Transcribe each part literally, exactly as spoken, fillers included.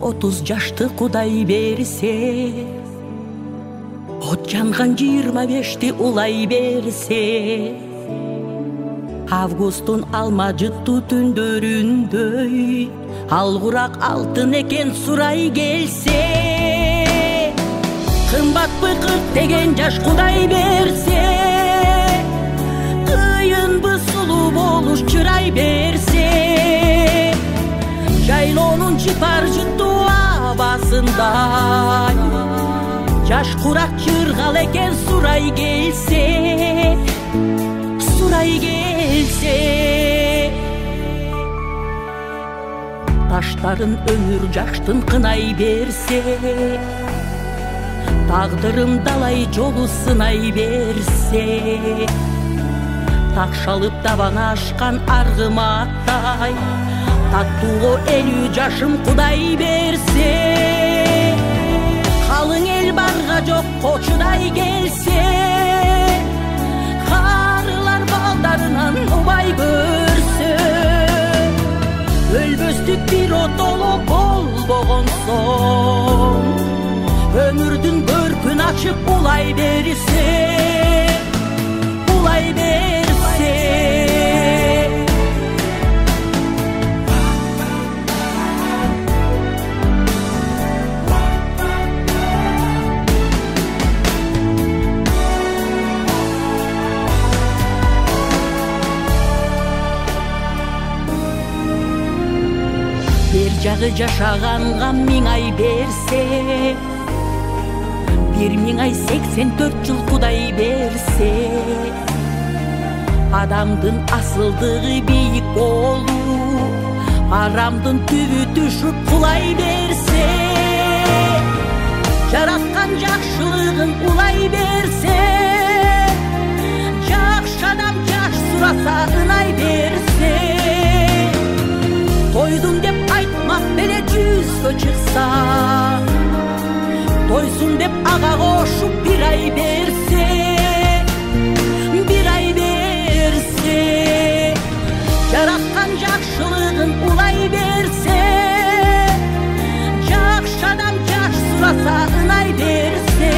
отуз жашты Кудай берсе, от жанган жыйырма бешти улай берсе, августтун алма жыттуу түндөрүндөй ал курак алтын экен сурай келсе, кымбатпы кырк деген жаш Кудай берсе, кыйынбы сулуу болуш чырай берсе, жайлоонун жыпар жыттуу абасындай жаш курак чыргал экен сурай келсе, сурай келсе. Таштарын өмүр жаштын кынай берсе, тагдырым далай жолу сынай берсе, такшалып табана ашкан аргыматтай таттууго элүү жашым Кудай берсе, калың эл барга жокко чыдай келсе, карылар балдарынан убай көрсө, өлбөстүк бир отоло болбогон соң, өмүрдүн көркүн ачып улай берсе, улай берсе. Бир жагы жашаганга миң ай берсе, бир миң ай сексен төрт жыл Кудай берсе, адамдын асылдыгы бийик болуп, арамдын түбү түшүп кулай берсе, жараткан жакшылыгын улай берсе, жакшы адам жаш сураса ынай берсе, тойдум деп айтмак беле жүзгө чыкса, тойсун деп ага кошуп бир ай берсе, бир ай берсе, жараткан жакшылыгын улай берсе, жакшы адам жаш сураса ынай берсе,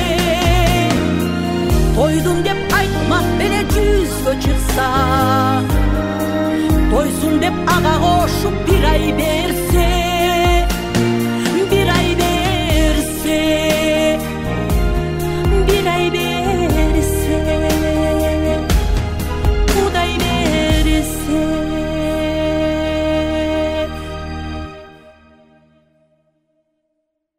тойдум деп айтмак беле жүзгө чыкса, тойсун деп ага кошуп бир ай берсе.